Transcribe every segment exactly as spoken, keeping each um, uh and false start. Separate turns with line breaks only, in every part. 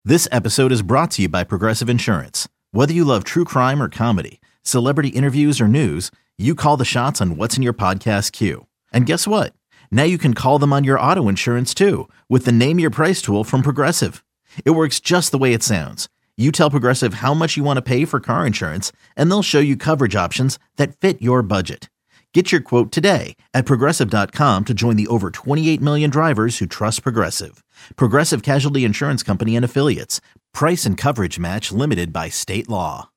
This episode is brought to you by Progressive Insurance. Whether you love true crime or comedy, celebrity interviews or news, you call the shots on what's in your podcast queue. And guess what? Now you can call them on your auto insurance too with the Name Your Price tool from Progressive. It works just the way it sounds. You tell Progressive how much you want to pay for car insurance, and they'll show you coverage options that fit your budget. Get your quote today at Progressive dot com to join the over twenty-eight million drivers who trust Progressive. Progressive Casualty Insurance Company and Affiliates. Price and coverage match limited by state law.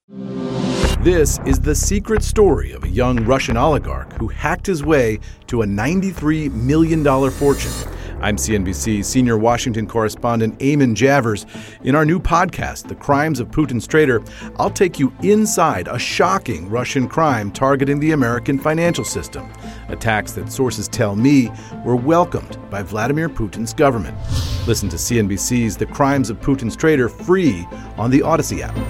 This is the secret story of a young Russian oligarch who hacked his way to a ninety-three million dollars fortune. I'm C N B C senior Washington correspondent Eamon Javers. In our new podcast, The Crimes of Putin's Traitor, I'll take you inside a shocking Russian crime targeting the American financial system. Attacks that sources tell me were welcomed by Vladimir Putin's government. Listen to C N B C's The Crimes of Putin's Traitor free on the Odyssey app.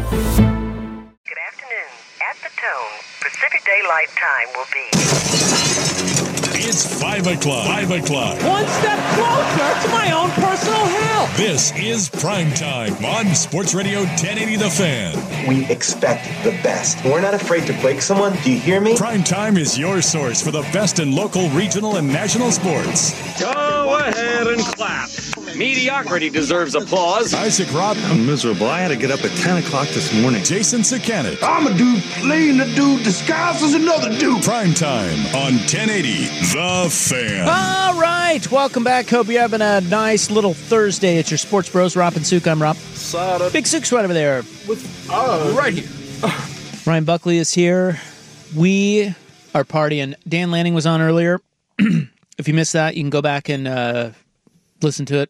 Good afternoon. At the tone, Pacific Daylight Time will be...
It's five o'clock. Five o'clock.
One step closer to my own personal hell.
This is Prime Time on Sports Radio ten eighty The Fan.
We expect the best. We're not afraid to break someone. Do you hear me?
Prime Time is your source for the best in local, regional, and national sports.
Go ahead and clap. Mediocrity deserves applause.
Isaac Robb.
I'm miserable. I had to get up at ten o'clock this morning.
Jason Sakanet.
I'm a dude playing a dude disguised as another dude.
Prime Time on ten eighty The Fan.
All right. Welcome back. Hope you're having a nice little Thursday. It's your Sports Bros, Rob and Sook. I'm Rob. Big Sook's right over there.
With, uh, right here.
Ryan Buckley is here. We are partying. Dan Lanning was on earlier. If you missed that, you can go back and uh, listen to it.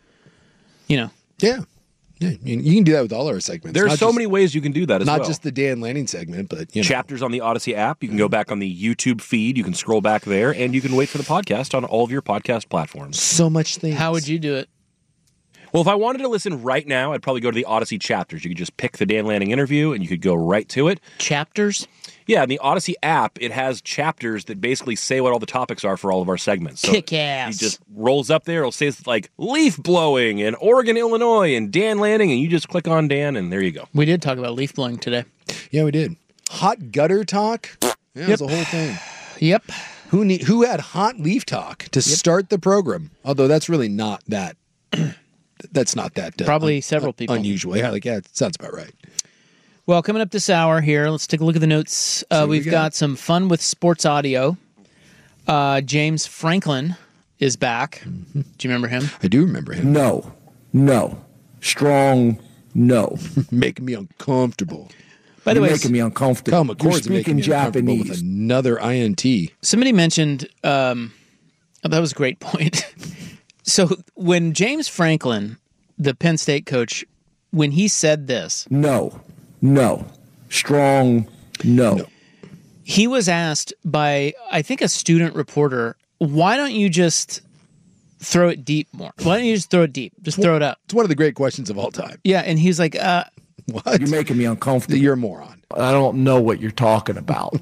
You know.
Yeah. Yeah, you you can do that with all our segments.
There are
Not
so
just-
many ways you can do that as
Not
well.
just the Dan Lanning segment, but you know.
Chapters on the Odyssey app. You can go back on the YouTube feed. You can scroll back there, and you can wait for the podcast on all of your podcast platforms.
So much things.
How would you do it?
Well, if I wanted to listen right now, I'd probably go to the Odyssey chapters. You could just pick the Dan Lanning interview, and you could go right to it.
Chapters?
Yeah, in the Odyssey app, it has chapters that basically say what all the topics are for all of our segments. So
Kick ass.
He just rolls up there. It'll say like leaf blowing and Oregon, Illinois, and Dan Lanning, and you just click on Dan, and there you go.
We did talk about leaf blowing today.
Yeah, we did. Hot gutter talk? Yeah,
Yep.
it was a whole thing.
Yep.
Who need, who had hot leaf talk to start the program? Although that's really not that. That's not that. Uh,
Probably
un-
several people.
Unusual. Yeah, like, yeah, it sounds about right.
Well, coming up this hour here, let's take a look at the notes. Uh,
what we
we've
got.
got some fun with sports audio. Uh, James Franklin is back.
Mm-hmm.
Do you remember him?
I do remember him.
No. No. Strong no.
Making me uncomfortable.
By the
You're
way,
making me uncomfortable.
Come, of
You're
course, making
speaking
me uncomfortable
Japanese.
with another I N T.
somebody mentioned, um, oh, that was a great point. So when James Franklin, the Penn State coach, when he said this,
No. No. Strong no.
No.
he was asked by, I think, a student reporter, why don't you just throw it deep more? Why don't you just throw it deep? Just throw it up.
It's one of the great questions of all time.
Yeah, and he's like, uh,
What?
You're making me uncomfortable.
You're a moron.
I don't know what you're talking about.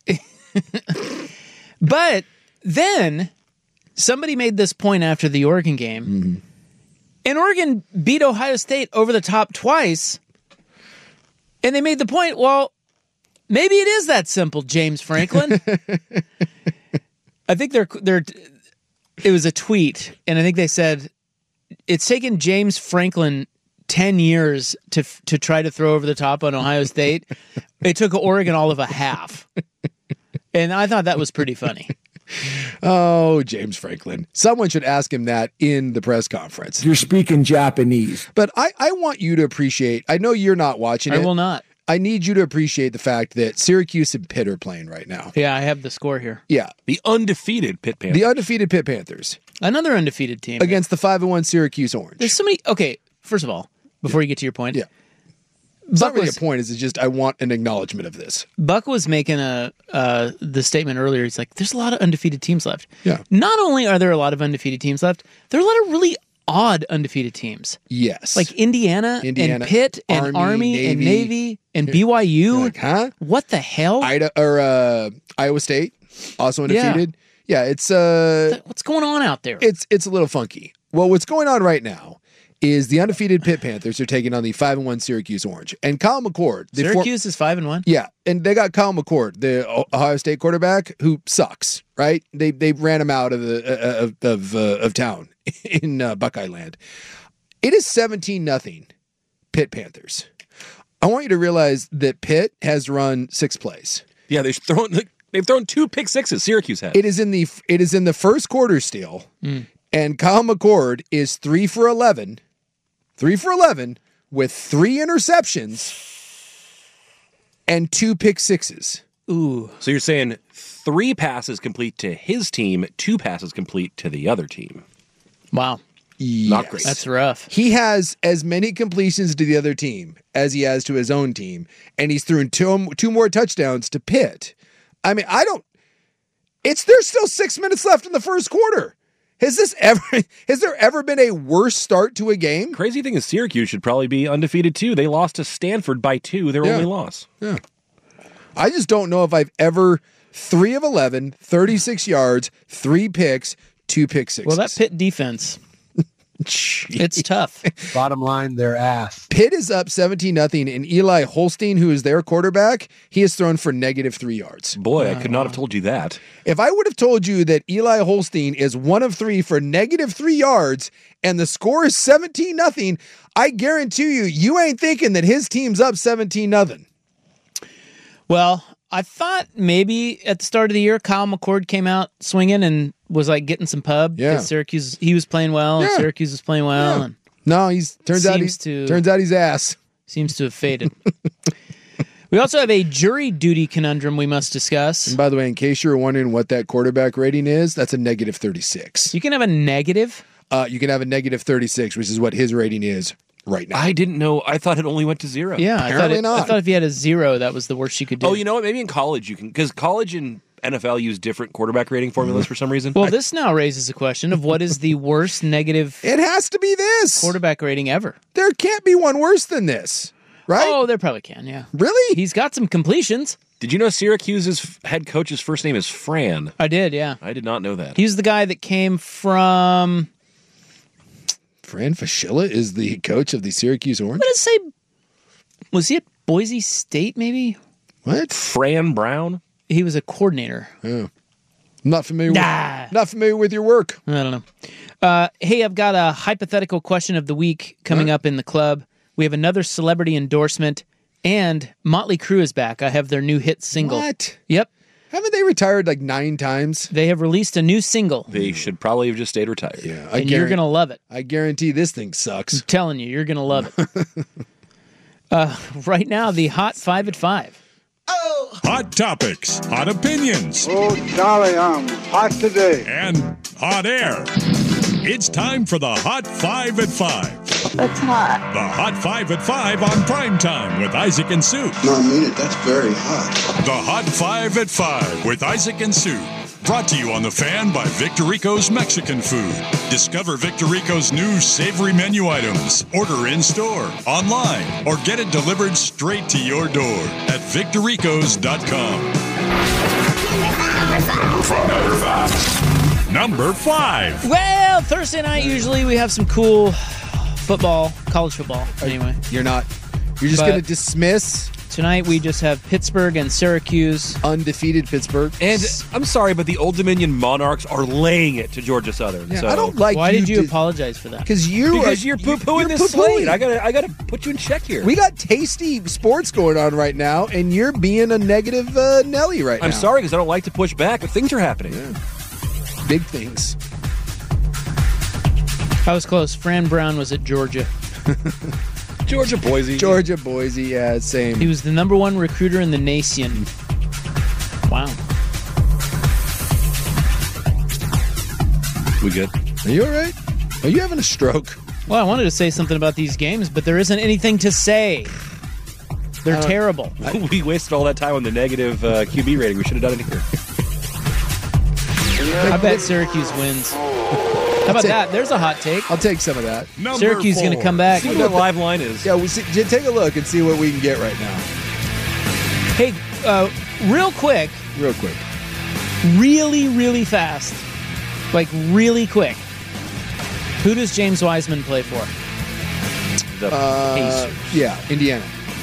but then somebody made this point after the Oregon game,
Mm-hmm.
and Oregon beat Ohio State over the top twice, and they made the point, well, maybe it is that simple, James Franklin. I think they're they're. It was a tweet, and I think they said it's taken James Franklin ten years to to try to throw over the top on Ohio State. It took Oregon all of a half, and I thought that was pretty funny.
Oh, James Franklin. Someone should ask him that in the press conference.
You're speaking Japanese.
But I, I want you to appreciate, I know you're not watching
I
it.
will not.
I need you to appreciate the fact that Syracuse and Pitt are playing right now.
Yeah, I have the score here.
Yeah.
The undefeated Pitt Panthers.
The undefeated Pitt Panthers
Another undefeated team
against the five and one Syracuse Orange.
There's so many. Okay, first of all, before you get to your point,
Yeah. It's
Buck
not really
was
a point. It's just I want an acknowledgement of this.
Buck was making a uh, the statement earlier. He's like, "There's a lot of undefeated teams left."
Yeah.
Not only are there a lot of undefeated teams left, there are a lot of really odd undefeated teams.
Yes.
Like Indiana,
Indiana,
and Pitt and
Army,
Army,
Navy.
and Navy and B Y U.
You're like, huh?
What the hell?
Ida or uh, Iowa State also undefeated. Yeah, it's uh,
What's going on out there?
it's it's a little funky. Well, what's going on right now is the undefeated Pitt Panthers are taking on the five and one Syracuse Orange. And Kyle McCord. the
Syracuse
for-
is five and one.
Yeah, and they got Kyle McCord, the Ohio State quarterback, who sucks. Right? They they ran him out of the uh, of of, uh, of town in uh, Buckeye Land. It is seventeen nothing Pitt Panthers. I want you to realize that Pitt has run six plays.
Yeah, they've thrown they've thrown two pick sixes. Syracuse had.
It is in the it is in the first quarter still,
mm.
and Kyle McCord is three for eleven, three for eleven with three interceptions and two pick sixes.
Ooh!
So you're saying three passes complete to his team, two passes complete to the other team.
Wow.
Yes.
Not great.
That's rough.
He has as many completions to the other team as he has to his own team, and he's thrown two, two more touchdowns to Pitt. I mean, I don't. It's there's still six minutes left in the first quarter. Has this ever? Has there ever been a worse start to a game?
Crazy thing is, Syracuse should probably be undefeated too. They lost to Stanford by two. Their
Yeah.
only loss.
Yeah. I just don't know if I've ever three of eleven, thirty-six yards, three picks, two pick sixes.
Well, that Pitt defense. It's tough.
Bottom line, their ass.
Pitt is up seventeen nothing, and Eli Holstein, who is their quarterback, he has thrown for negative three yards.
Boy, I could not have told you that.
If I would have told you that Eli Holstein is one of three for negative three yards and the score is seventeen nothing, I guarantee you, you ain't thinking that his team's up seventeen nothing.
Well, I thought maybe at the start of the year, Kyle McCord came out swinging and was like getting some pub.
Yeah.
Syracuse, he was playing well, and
Yeah.
Syracuse was playing well,
Yeah.
and
No, he's turns out he's
to
turns out he's ass.
Seems to have faded. We also have a jury duty conundrum we must discuss.
And by the way, in case you're wondering what that quarterback rating is, that's a negative thirty-six.
You can have a negative.
Uh, you can have a negative thirty-six, which is what his rating is right now.
I didn't know. I thought it only went to zero.
Yeah, I thought,
Apparently
it,
not.
I thought if you had a zero, that was the worst you could do.
Oh, you know what? Maybe in college you can, because college and N F L use different quarterback rating formulas for some reason.
Well,
I-
this now raises a question of what is the worst negative
It has to be this.
quarterback rating ever.
There can't be one worse than this, right?
Oh, there probably can, yeah.
Really?
He's got some completions.
Did you know Syracuse's f- head coach's first name is Fran?
I did, yeah.
I did not know that.
He's the guy that came from...
Fran Fraschilla is the coach of the Syracuse Orange?
What did it say? Was he at Boise State, maybe?
What?
Fran Brown?
He was a coordinator.
Oh. I'm not familiar
Nah.
with not familiar with your work.
I don't know. Uh, hey, I've got a hypothetical question of the week coming up in the club. We have another celebrity endorsement, and Motley Crue is back. I have their new hit single.
What?
Yep.
Haven't they retired like nine times?
They have released a new single,
They should probably have just stayed retired.
Yeah, I
and you're
guarantee,
going to love it.
I guarantee this thing sucks.
I'm telling you, you're going to love it. uh, right now, the Hot Five at Five.
Hot topics, hot opinions,
Oh, Charlie, I'm hot today.
and hot air. It's time for the Hot Five at Five.
That's hot.
The Hot Five at Five on Primetime with Isaac and Sue.
No, I mean it. That's very hot.
The Hot Five at Five with Isaac and Sue. Brought to you on The Fan by Victorico's Mexican Food. Discover Victorico's new savory menu items. Order in store, online, or get it delivered straight to your door at victoricos dot com. Number five. Number five.
Well, Thursday night, usually we have some cool football, college football, anyway.
You're not. You're just
But-
going to dismiss
Tonight, we just have Pittsburgh and Syracuse.
undefeated Pittsburgh.
And I'm sorry, but the Old Dominion Monarchs are laying it to Georgia Southern.
Yeah,
so.
I don't like
Why
you
did you
to-
apologize for that?
Because you
Because
are,
you're poo pooing
you're
this
poo-pooing.
slate. I gotta, I gotta put you in check here.
We got tasty sports going on right now, and you're being a negative uh, Nelly right now.
I'm sorry because I don't like to push back, but things are happening.
Big things.
I was close. Fran Brown was at Georgia.
Georgia, Boise.
Georgia, Boise, yeah, same.
He was the number one recruiter in the nation. Wow.
We good?
Are you all right? Are you having a stroke?
Well, I wanted to say something about these games, but there isn't anything to say. They're terrible.
we wasted all that time on the negative uh, Q B rating. We should have done it here.
I bet Syracuse wins. How about
take-
that? There's a hot take.
I'll take some of that.
Number
Syracuse is going to
four.
come back.
See what that live line is.
Yeah, we see, j- take a look and see what we can get right now.
Hey, uh, real quick,
Real quick.
really, really fast, like really quick. Who does James Wiseman play for?
The
Uh,
Pacers.
Yeah, Indiana.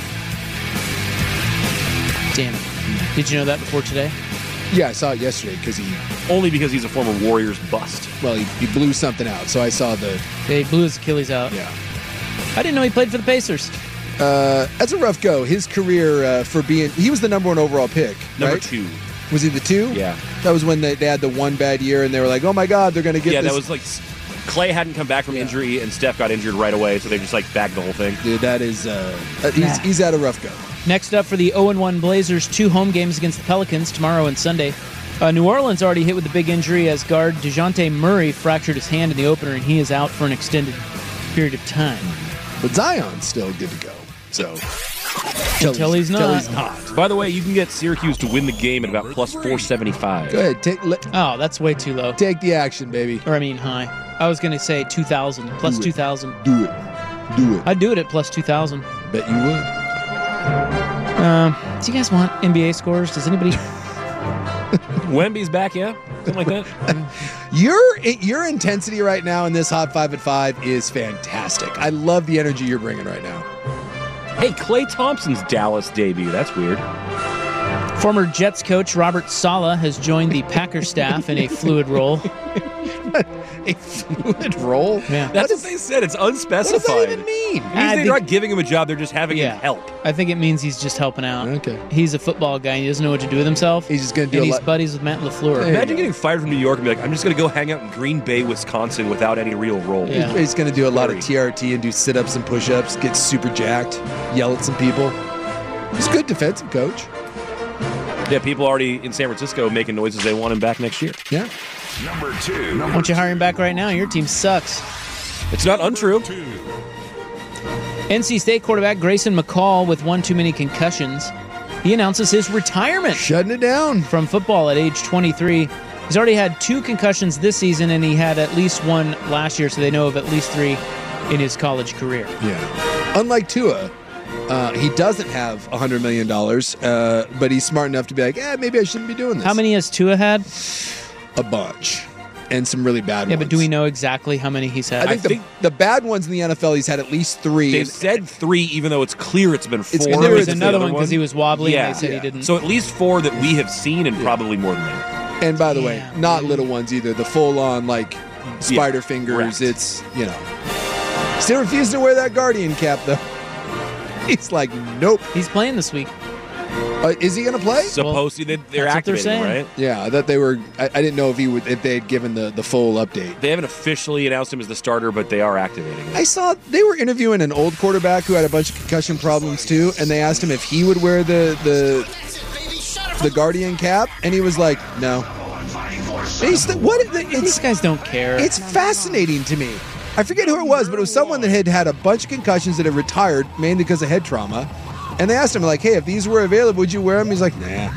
Damn it. Did you know that before today?
Yeah, I saw it yesterday because he,
Only because he's a former Warriors bust.
well, he, he blew something out. So I saw the,
Yeah, he blew his Achilles out.
yeah.
I didn't know he played for the Pacers.
Uh, that's a rough go. His career uh, for being, he was the number one overall pick,
Number
right?
two.
Was he the two?
Yeah.
That was when they, they had the one bad year and they were like, oh my God, they're going to get
Yeah,
this.
that was like Clay hadn't come back from injury and Steph got injured right away, so they just like bagged the whole thing.
Dude, that is, uh, uh, he's,
Nah.
he's had a rough go.
Next up for the oh and one Blazers, two home games against the Pelicans tomorrow and Sunday. Uh, New Orleans already hit with a big injury as guard DeJounte Murray fractured his hand in the opener, and he is out for an extended period of time.
But Zion's still good to go. So
Until he's not.
Until he's not.
By the way, you can get Syracuse to win the game at about plus four seventy-five.
Go ahead. Take, let,
Oh, that's way too low.
take the action, baby.
Or, I mean, high. I was going to say two thousand, plus
Do it.
two thousand.
Do it. Do it.
I'd do it at plus two thousand.
Bet you would.
Um, do you guys want N B A scores? Does anybody?
Wemby's back, yeah? Something like that?
Your your intensity right now in this Hot Five at Five is fantastic. I love the energy you're bringing right now.
Hey, Klay Thompson's Dallas debut. That's weird.
Former Jets coach Robert Saleh has joined the Packers staff in a fluid role.
A fluid role?
Yeah.
That's what, they said. It's unspecified.
What does that even mean?
It means
I
they're
think-
not giving him a job. They're just having
Yeah.
him help.
I think it means he's just helping out.
Okay.
He's a football guy. And he doesn't know what to do with himself.
He's just going to do
and
a
he's
lot.
buddies with Matt LaFleur.
There you
Imagine
go.
getting fired from New York and be like, I'm just going to go hang out in Green Bay, Wisconsin without any real role.
Yeah.
He's going to do a lot of
Very.
T R T and do sit-ups and push-ups, get super jacked, yell at some people. He's a good defensive coach.
Yeah, people already in San Francisco making noises they want him back next year.
Yeah.
Number two.
Why don't you hire him back right now? Your team sucks.
It's not untrue.
N C State quarterback Grayson McCall with one too many concussions. He announces his retirement
Shutting it down.
from football at age twenty-three. He's already had two concussions this season, and he had at least one last year, so they know of at least three in his college career.
Yeah. Unlike Tua, uh, he doesn't have one hundred million dollars, uh, but he's smart enough to be like, eh, maybe I shouldn't be doing this.
How many has Tua had?
A bunch. And some really bad
Yeah,
ones.
but do we know exactly how many he's had?
I think,
I
the,
think-
the bad ones in the N F L, he's had at least three.
They've said three, even though it's clear it's been four.
It's
there
clear
was
it's
another
the
one because he was wobbly,
Yeah.
and they said
Yeah.
he didn't.
So at least four that we have seen, and probably more than that.
And by the way,
Damn,
not
dude.
little ones either. The full-on, like, spider fingers.
correct.
It's, you know. Still refuses to wear that Guardian cap, though. He's like, nope.
He's playing this week.
Uh, is he going to play?
Supposed to, they- they're
that's what they're
activating,
saying.
right?
Yeah, I thought they were. I, I didn't know if he would, if they had given the, the full update.
They haven't officially announced him as the starter, but they are activating him.
I saw they were interviewing an old quarterback who had a bunch of concussion problems too, and they asked him if he would wear the the the Guardian cap, and he was like, no. And he's the- what?
These
It's
guys don't care.
it's fascinating to me. I forget who it was, but it was someone that had had a bunch of concussions that had retired mainly because of head trauma, and they asked him like, hey, if these were available, would you wear them? He's like, nah.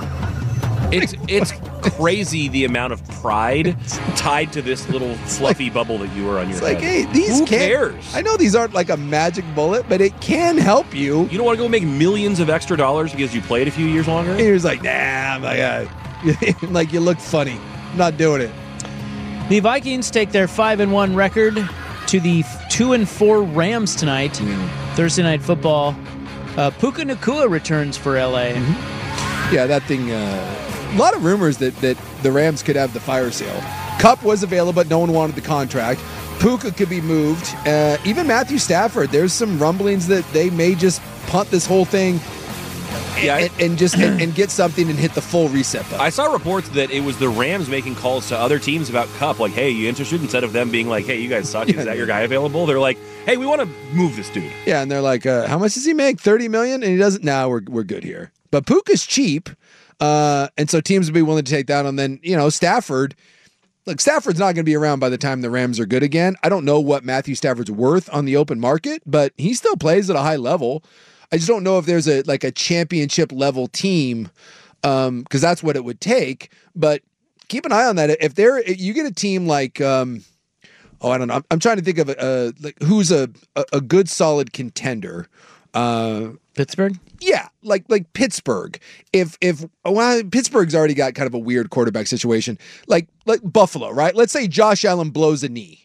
It's it's crazy the amount of pride tied to this little fluffy bubble that you were on your
It's like,
head.
hey, these
Who
can't.
cares?
I know these aren't like a magic bullet, but it can help you.
You don't want to go make millions of extra dollars because you played a few years longer?
And he was like, nah, my God. Like, you look funny. I'm not doing it.
The Vikings take their five and one record to the two and four Rams tonight. Thursday night football. Uh, Puka Nacua returns for L A.
Yeah, that thing. Uh, a lot of rumors that, that the Rams could have the fire sale. Cup was available, but no one wanted the contract. Puka could be moved. Uh, even Matthew Stafford. There's some rumblings that they may just punt this whole thing
Yeah,
and, and just and, and get something and hit the full reset button.
I saw reports that it was the Rams making calls to other teams about Cup, like, hey, you interested? Instead of them being like, hey, you guys suck.
Yeah.
Is that your guy available? They're like, hey, we want to move this dude.
Yeah, and they're like, uh, how much does he make? thirty million dollars? And he doesn't. Nah, we're we're good here. But Puka's cheap, uh, and so teams would be willing to take that. And then, you know, Stafford. Look, Stafford's not going to be around by the time the Rams are good again. I don't know what Matthew Stafford's worth on the open market, but he still plays at a high level. I just don't know if there's a like a championship level team, um, because that's what it would take. But keep an eye on that. If there, if you get a team like, um, oh, I don't know. I'm, I'm trying to think of a, uh, like who's a, a a good solid contender. Uh,
Pittsburgh?
yeah, like like Pittsburgh. If if well, Pittsburgh's already got kind of a weird quarterback situation. Like like Buffalo, right? Let's say Josh Allen blows a knee,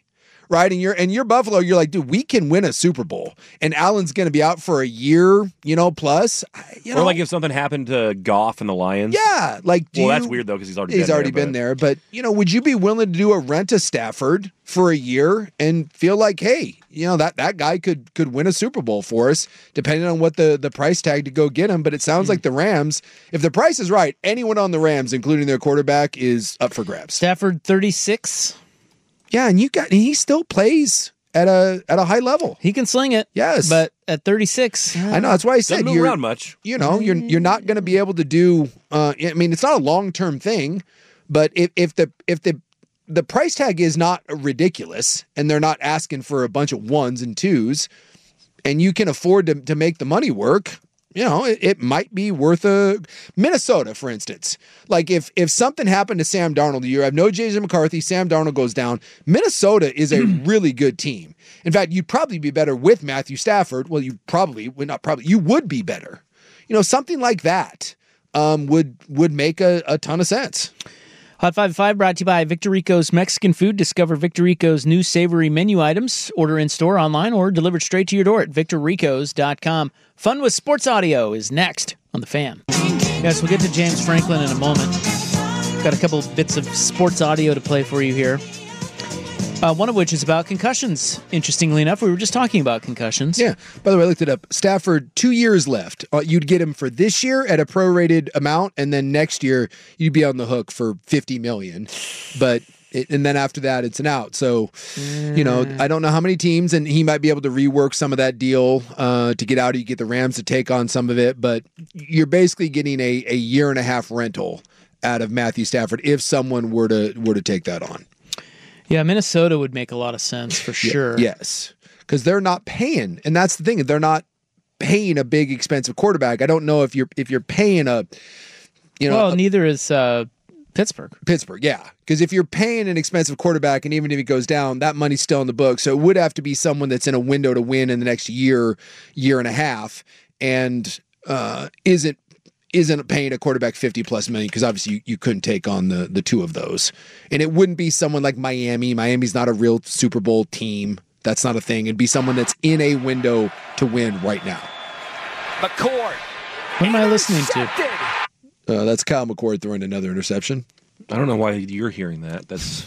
right? And you're and you're Buffalo, you're like, dude, we can win a Super Bowl, and Allen's going to be out for a year, you know, plus. You know,
or like if something happened to Goff and the Lions.
Yeah, like do
well,
you,
that's weird though because he's already
he's
been
already
there,
been
but.
there. But you know, would you be willing to do a rent a Stafford for a year and feel like, hey, you know, that that guy could could win a Super Bowl for us, depending on what the the price tag to go get him. But it sounds mm. like the Rams, if the price is right, anyone on the Rams, including their quarterback, is up for grabs.
Stafford thirty-six.
Yeah, and you got and he still plays at a at a high level.
He can sling it.
Yes,
but at thirty-six,
I know that's why I said
doesn't move around much.
You know, you're you're not going to be able to do. Uh, I mean, it's not a long term thing, but if if the if the the price tag is not ridiculous and they're not asking for a bunch of ones and twos, and you can afford to to make the money work. You know, it, it might be worth a Minnesota, for instance. Like if if something happened to Sam Darnold, you have no Jason McCarthy, Sam Darnold goes down. Minnesota is a really good team. In fact, you'd probably be better with Matthew Stafford. Well, you probably would not probably you would be better. You know, something like that um, would would make a, a ton of sense.
Hot five five brought to you by Victor Rico's Mexican Food. Discover Victor Rico's new savory menu items. Order in store, online, or delivered straight to your door at victor ricos dot com. Fun with Sports Audio is next on The Fan. Yes, we'll get to James Franklin in a moment. Got a couple bits of sports audio to play for you here. Uh, one of which is about concussions. Interestingly enough, we were just talking about concussions.
Yeah. By the way, I looked it up. Stafford, two years left. Uh, you'd get him for this year at a prorated amount, and then next year you'd be on the hook for fifty million dollars. But it, and then after that, it's an out. So, you know, I don't know how many teams, and he might be able to rework some of that deal uh, to get out. You get the Rams to take on some of it, but you're basically getting a, a year and a half rental out of Matthew Stafford if someone were to were to take that on.
Yeah, Minnesota would make a lot of sense for sure.
Yeah, yes, because they're not paying, and that's the thing. They're not paying a big, expensive quarterback. I don't know if you're if you're paying a, you know.
Well,
a,
neither is uh, Pittsburgh.
Pittsburgh, yeah, because if you're paying an expensive quarterback, and even if he goes down, that money's still in the book. So it would have to be someone that's in a window to win in the next year, year and a half, and uh, isn't. isn't paying a quarterback fifty plus million because obviously you, you couldn't take on the the two of those. And it wouldn't be someone like Miami. Miami's not a real Super Bowl team. That's not a thing. It'd be someone that's in a window to win right now.
McCord. What am I listening to?
Uh, that's Kyle McCord throwing another interception.
I don't know why you're hearing that. That's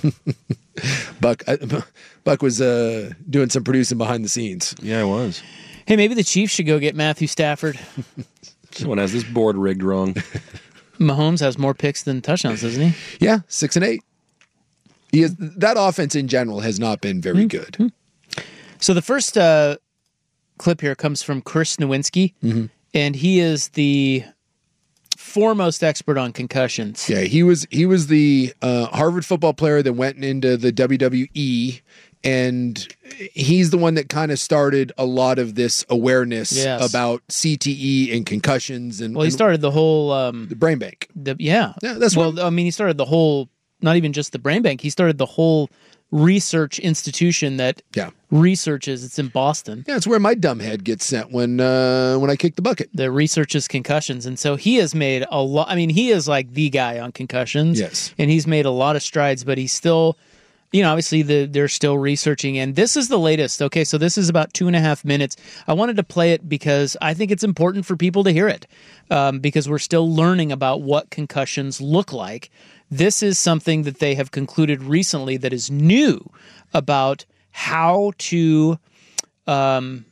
Buck. I, Buck was uh, doing some producing behind the scenes.
Yeah, I was.
Hey, maybe the Chiefs should go get Matthew Stafford.
Someone has this board rigged wrong.
Mahomes has more picks than touchdowns, doesn't he?
Yeah, six and eight. He is, that offense in general has not been very good.
Mm-hmm. So the first uh, clip here comes from Chris Nowinski, mm-hmm. and he is the foremost expert on concussions.
Yeah, he was he was the uh, Harvard football player that went into the W W E. And he's the one that kind of started a lot of this awareness
yes.
about C T E and concussions. And
well, he started the whole um,
the brain bank.
The, yeah,
yeah. That's
well,
what,
I mean, he started the whole, not even just the brain bank. He started the whole research institution that
yeah.
researches. It's in Boston.
Yeah, it's where my dumb head gets sent when uh, when I kick the bucket.
The researches concussions, and so he has made a lot. I mean, he is like the guy on concussions.
Yes,
and he's made a lot of strides, but he's still. You know, obviously the, they're still researching, and this is the latest. Okay, so this is about two and a half minutes. I wanted to play it because I think it's important for people to hear it um, because we're still learning about what concussions look like. This is something that they have concluded recently that is new about how to um,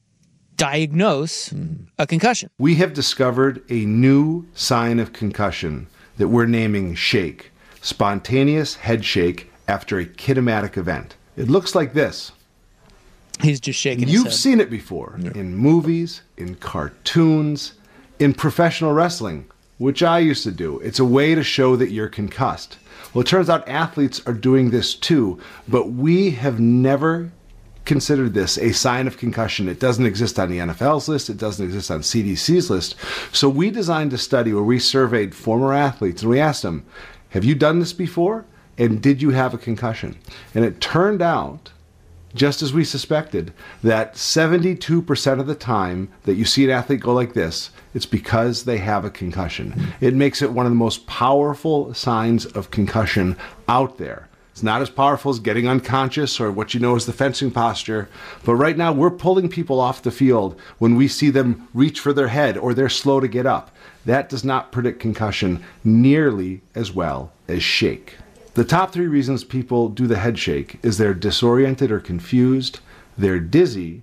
diagnose mm. a concussion.
We have discovered a new sign of concussion that we're naming shake, spontaneous head shake, after a kinematic event. It looks like this.
He's just shaking
You've
his head.
seen it before yeah. in movies, in cartoons, in professional wrestling, which I used to do. It's a way to show that you're concussed. Well, it turns out athletes are doing this too, but we have never considered this a sign of concussion. It doesn't exist on the N F L's list. It doesn't exist on C D C's list. So we designed a study where we surveyed former athletes and we asked them, have you done this before? And did you have a concussion? And it turned out, just as we suspected, that seventy-two percent of the time that you see an athlete go like this, it's because they have a concussion. It makes it one of the most powerful signs of concussion out there. It's not as powerful as getting unconscious or what you know as the fencing posture. But right now, we're pulling people off the field when we see them reach for their head or they're slow to get up. That does not predict concussion nearly as well as shake. The top three reasons people do the head shake is they're disoriented or confused, they're dizzy,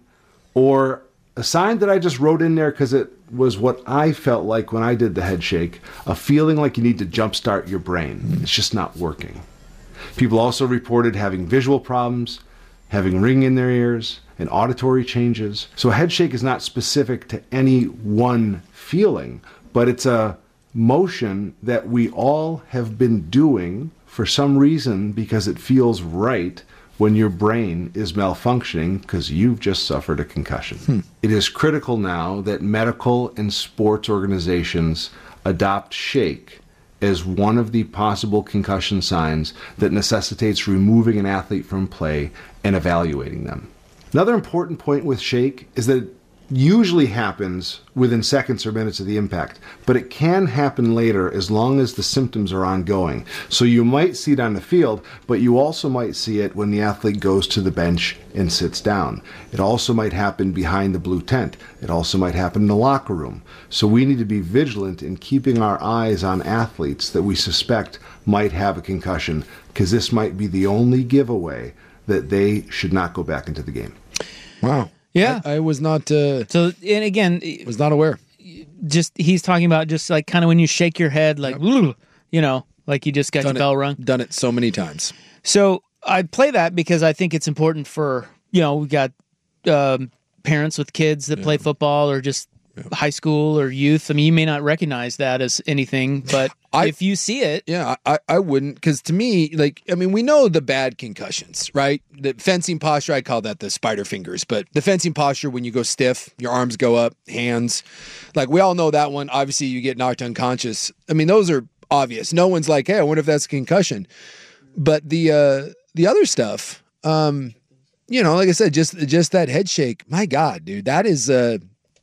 or a sign that I just wrote in there because it was what I felt like when I did the head shake, a feeling like you need to jumpstart your brain. It's just not working. People also reported having visual problems, having ringing in their ears, and auditory changes. So a head shake is not specific to any one feeling, but it's a motion that we all have been doing for some reason because it feels right when your brain is malfunctioning because you've just suffered a concussion. Hmm. It is critical now that medical and sports organizations adopt shake as one of the possible concussion signs that necessitates removing an athlete from play and evaluating them. Another important point with shake is that it usually happens within seconds or minutes of the impact, but it can happen later as long as the symptoms are ongoing. So you might see it on the field, but you also might see it when the athlete goes to the bench and sits down. It also might happen behind the blue tent. It also might happen in the locker room. So we need to be vigilant in keeping our eyes on athletes that we suspect might have a concussion, because this might be the only giveaway that they should not go back into the game.
Wow.
Yeah.
I, I was not, uh,
So, and again,
was not aware.
just he's talking about just like kind of when you shake your head, like, "Ooh," you know, like you just got
Done
your
it,
bell rung.
Done it so many times.
So I play that because I think it's important for, you know, we got um, parents with kids that play football or just high school or youth. I mean, you may not recognize that as anything, but
I,
if you see it.
Yeah, I, I wouldn't, because to me, like, I mean, we know the bad concussions, right? The fencing posture, I call that the spider fingers, but the fencing posture, when you go stiff, your arms go up, hands, like we all know that one. Obviously, you get knocked unconscious. I mean, those are obvious. No one's like, hey, I wonder if that's a concussion. But the uh, the other stuff, um, you know, like I said, just just that head shake. My God, dude, that is uh,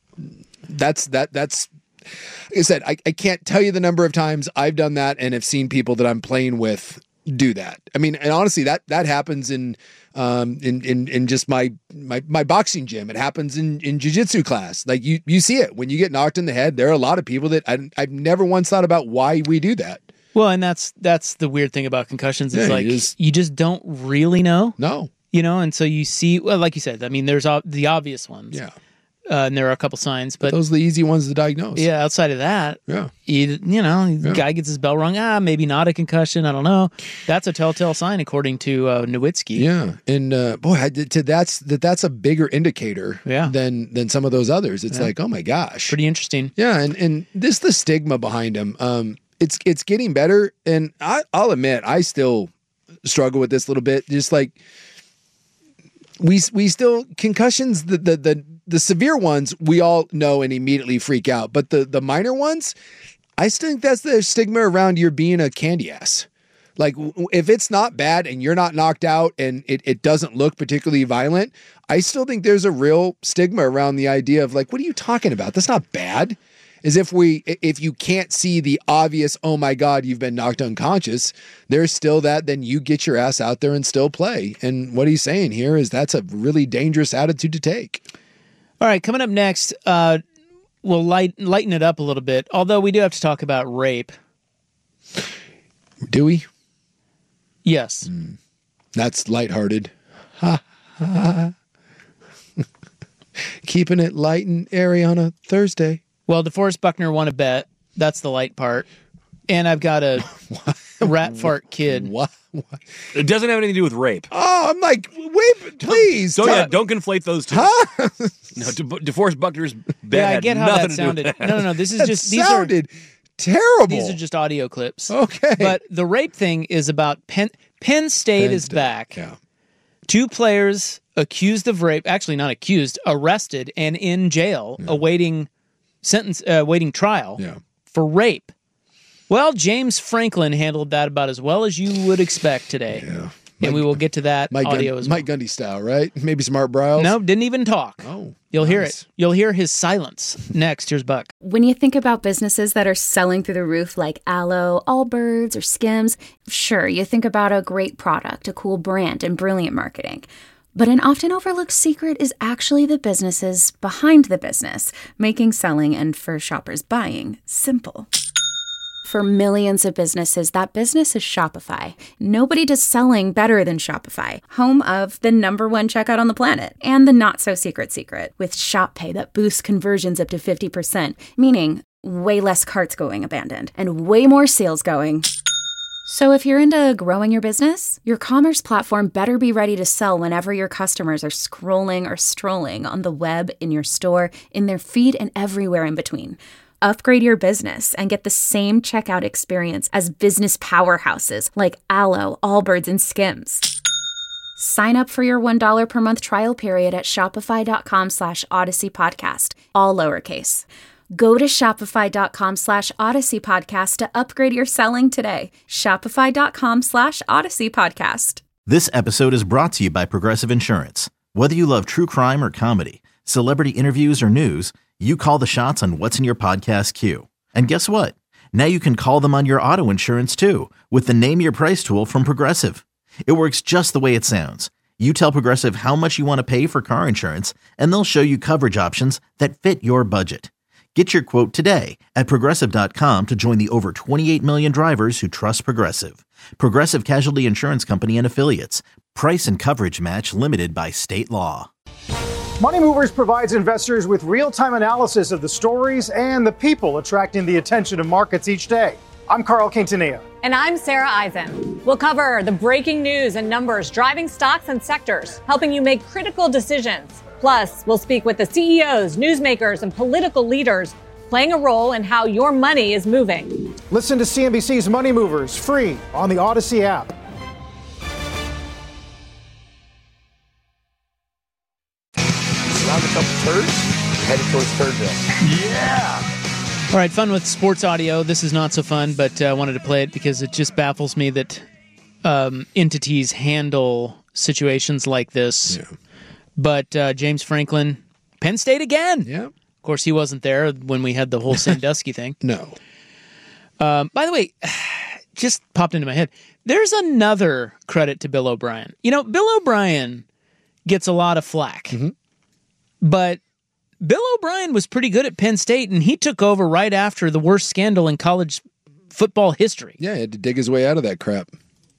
that's that that's. Like I said, I, I can't tell you the number of times I've done that and have seen people that I'm playing with do that. I mean, and honestly, that that happens in um in in, in just my, my my boxing gym. It happens in in jiu-jitsu class. Like you you see it when you get knocked in the head. There are a lot of people that I, I've never once thought about why we do that.
Well, and that's that's the weird thing about concussions. It's
Yeah,
like
you just-
you just don't really know.
No.
You know, and so you see, well, like you said, I mean, there's ob- the obvious ones.
Yeah.
Uh, and there are a couple signs, but,
But those are the easy ones to diagnose.
yeah, outside of that,
Yeah.
you, you know, the
Yeah.
guy gets his bell rung. Ah, maybe not a concussion. I don't know. That's a telltale sign, according to uh, Nowitzki.
Yeah, and uh, boy, I, to that's that that's a bigger indicator
Yeah.
than than some of those others. It's
Yeah.
like, oh my gosh,
Pretty interesting.
yeah, and and this the stigma behind them. Um, it's it's getting better, and I, I'll admit I still struggle with this a little bit. Just like we we still concussions, the the the the severe ones we all know and immediately freak out, but the the minor ones, I still think that's the stigma around you being a candy ass. Like w- if it's not bad and you're not knocked out and it, it doesn't look particularly violent, I still think there's a real stigma around the idea of like, what are you talking about? That's not bad. As if we, if you can't see the obvious, oh my God, you've been knocked unconscious, there's still that, then you get your ass out there and still play. And what he's saying here is that's a really dangerous attitude to take.
All right, coming up next, uh, we'll light, lighten it up a little bit, although we do have to talk about rape.
Do we?
Yes.
That's lighthearted. Ha ha. Keeping it light and airy on a Thursday.
Well, DeForest Buckner won a bet. That's the light part. And I've got a rat fart kid.
What? What?
It doesn't have anything to do with rape.
Oh, I'm like, wait, please.
Don't,
Tom-
yeah, don't conflate those two.
Huh?
No, De- DeForest Buckner's bet
Yeah, I
had
get how
nothing
that
to
sounded.
do with
No,
that.
no, no. This is
That
just these
sounded
are
terrible.
these are just audio clips.
Okay.
But the rape thing is about Penn. Penn State
Penn
is
State,
back.
yeah.
Two players accused of rape, actually not accused, arrested and in jail, awaiting sentence, uh, awaiting trial
Yeah.
for rape. Well, James Franklin handled that about as well as you would expect today.
Yeah.
and we will get to that
Mike
audio
Gun-
as well.
Mike Gundy style, right? Maybe some Art Briles.
No, didn't even talk.
Oh,
You'll hear
nice.
it. You'll hear his silence. Next, here's Buck.
When you think about businesses that are selling through the roof like Aloe, Allbirds, or Skims, sure, you think about a great product, a cool brand, and brilliant marketing. But an often overlooked secret is actually the businesses behind the business, making selling and for shoppers buying simple. For millions of businesses, that business is Shopify. Nobody does selling better than Shopify, home of the number one checkout on the planet and the not-so-secret secret with Shop Pay that boosts conversions up to fifty percent, meaning way less carts going abandoned and way more sales going. So if you're into growing your business, your commerce platform better be ready to sell whenever your customers are scrolling or strolling on the web, in your store, in their feed, and everywhere in between. Upgrade your business and get the same checkout experience as business powerhouses like Aloe, Allbirds, and Skims. Sign up for your one dollar per month trial period at shopify.com slash Odyssey Podcast, all lowercase. Go to shopify.com slash Odyssey Podcast to upgrade your selling today. Shopify.com slash Odyssey Podcast.
This episode is brought to you by Progressive Insurance. Whether you love true crime or comedy, celebrity interviews or news, you call the shots on what's in your podcast queue. And guess what? Now you can call them on your auto insurance too with the Name Your Price tool from Progressive. It works just the way it sounds. You tell Progressive how much you want to pay for car insurance, and they'll show you coverage options that fit your budget. Get your quote today at Progressive dot com to join the over twenty-eight million drivers who trust Progressive. Progressive Casualty Insurance Company and Affiliates. Price and coverage match limited by state law.
Money Movers provides investors with real-time analysis of the stories and the people attracting the attention of markets each day. I'm Carl Quintanilla.
And I'm Sarah Eisen. We'll cover the breaking news and numbers driving stocks and sectors, helping you make critical decisions. Plus, we'll speak with the C E Os, newsmakers, and political leaders playing a role in how your money is moving.
Listen to C N B C's Money Movers free on the Odyssey app.
Round a couple turds, headed towards Thirdville.
Yeah!
All right, fun with sports audio. This is not so fun, but I uh, wanted to play it because it just baffles me that um, entities handle situations like this.
Yeah.
But uh, James Franklin, Penn State again.
Yeah.
Of course, he wasn't there when we had the whole Sandusky thing.
No.
Um, by the way, just popped into my head. There's another credit to Bill O'Brien. You know, Bill O'Brien gets a lot of flack.
Mm-hmm.
But Bill O'Brien was pretty good at Penn State, and he took over right after the worst scandal in college football history.
Yeah, he had to dig his way out of that crap.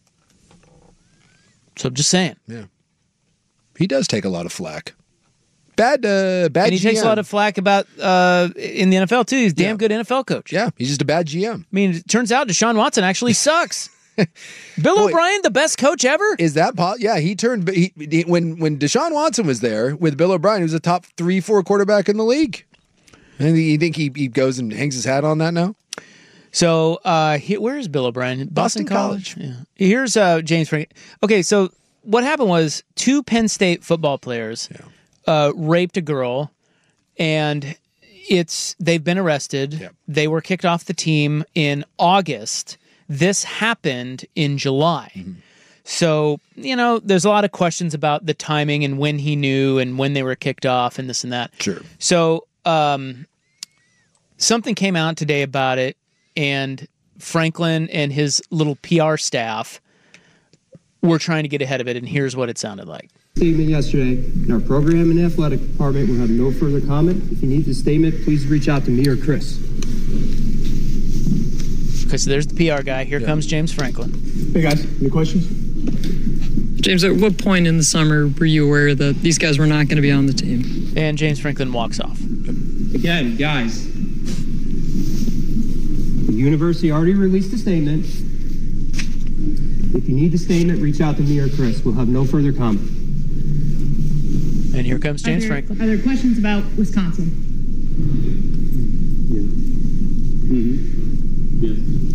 So I'm just saying.
Yeah. He does take a lot of flack. Bad, uh, bad
And he
G M.
takes a lot of flack about uh, in the N F L, too. He's a damn yeah. good N F L coach.
Yeah, he's just a bad G M.
I mean, it turns out Deshaun Watson actually sucks. Bill Boy, O'Brien, the best coach ever?
Is that po- yeah, he turned he, he, when when Deshaun Watson was there with Bill O'Brien, he was a top three, four quarterback in the league. And you think he, he goes and hangs his hat on that now?
So uh, he, where is Bill O'Brien? Boston,
Boston
College.
College.
Yeah. Here's uh, James Frank. Okay, so what happened was two Penn State football players yeah. uh, raped a girl, and it's they've been arrested.
Yep.
They were kicked off the team in August. This happened in July. Mm-hmm. So, you know, there's a lot of questions about the timing and when he knew and when they were kicked off and this and that.
Sure.
So, um, something came out today about it, and Franklin and his little P R staff were trying to get ahead of it, and here's what it sounded like.
Statement yesterday in our program and athletic department will have no further comment. If you need the statement, please reach out to me or Chris.
Okay, so there's the P R guy. Here yeah. comes James Franklin.
Hey guys, any questions?
James, at what point in the summer were you aware that these guys were not going to be on the team?
And James Franklin walks off.
Again, guys, the university already released a statement. If you need the statement, reach out to me or Chris. We'll have no further comment.
And here comes James
are there,
Franklin.
Are there questions about Wisconsin?
Yeah. Mm-hmm. Yes.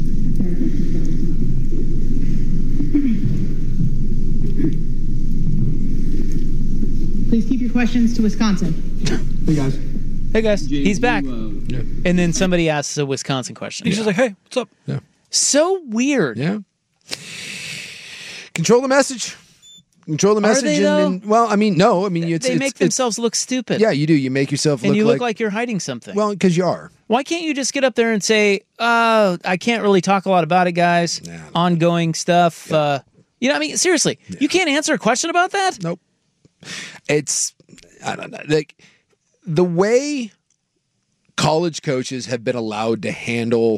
Please keep your questions to Wisconsin.
Hey guys.
Hey guys.
James,
He's back.
You, uh,
yeah. And then somebody asks a Wisconsin question.
He's
yeah.
just like, hey, what's up?
Yeah.
So weird.
Yeah. Control the message. Control the message.
Are they,
and,
though?
and well, I mean, no. I mean, it's,
they
it's,
make
it's,
themselves look stupid.
Yeah, you do. You make yourself
and
look
you
like,
look like you're hiding something.
Well, because you are.
Why can't you just get up there and say, "Uh, I can't really talk a lot about it, guys.
Nah, no.
Ongoing stuff."
Yeah.
Uh, you know, I mean, seriously, yeah. You can't answer a question about that.
Nope. It's I don't know. Like the way college coaches have been allowed to handle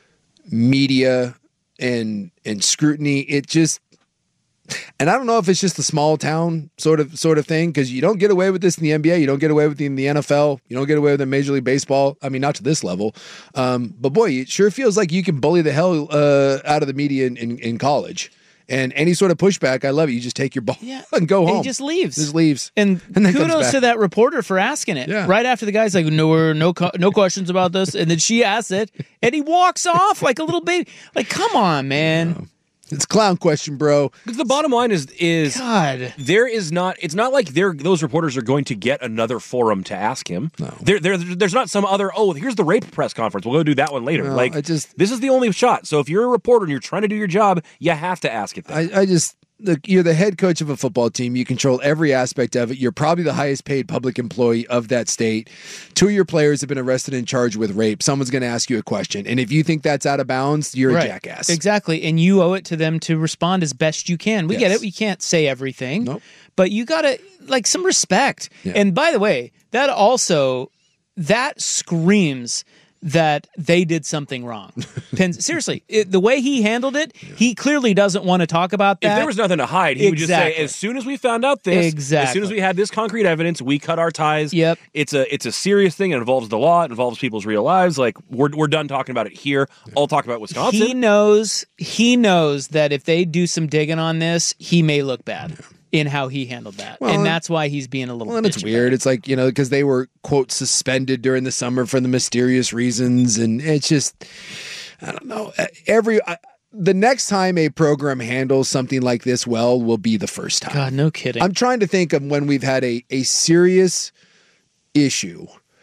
media and and scrutiny, it just. And I don't know if it's just the small town sort of sort of thing, because you don't get away with this in the N B A, you don't get away with it in the N F L, you don't get away with it in Major League Baseball. I mean, not to this level, um, but boy, it sure feels like you can bully the hell uh, out of the media in, in, in college. And any sort of pushback, I love it. You just take your ball
yeah.
and go home.
He just leaves.
Just leaves.
And,
and then
kudos to that reporter for asking it.
Yeah.
Right after the guy's like, no, no, no questions about this, and then she asks it, and he walks off like a little baby. Like, come on, man.
Yeah. It's a clown question, bro.
Because the bottom line is, is
God.
there is not. It's not like they're those reporters are going to get another forum to ask him.
No,
there, there, there's not some other. Oh, here's the rape press conference. We'll go do that one later.
No,
like,
I just,
this is the only shot. So if you're a reporter and you're trying to do your job, you have to ask it. Then.
I, I just. Look, you're the head coach of a football team. You control every aspect of it. You're probably the highest paid public employee of that state. Two of your players have been arrested and charged with rape. Someone's going to ask you a question. And if you think that's out of bounds, you're
right.
a jackass.
Exactly. And you owe it to them to respond as best you can. We
yes.
get it. We can't say everything.
Nope.
But you got to, like, some respect.
Yeah.
And by the way, that also, that screams that they did something wrong. Penn, seriously, it, the way he handled it, yeah. he clearly doesn't want to talk about that.
If there was nothing to hide, he exactly. would just say, as soon as we found out this,
exactly.
as soon as we had this concrete evidence, we cut our ties.
Yep.
It's a it's a serious thing. It involves the law. It involves people's real lives. Like, we're we're done talking about it here. Yeah. I'll talk about Wisconsin.
He knows, he knows that if they do some digging on this, he may look bad. Yeah. In how he handled that.
Well,
and that's why he's being a little
well, and it's weird. It's like, you know, because they were, quote, suspended during the summer for the mysterious reasons. And it's just, I don't know. Every I, the next time a program handles something like this well will be the first time.
God, no kidding.
I'm trying to think of when we've had a, a serious issue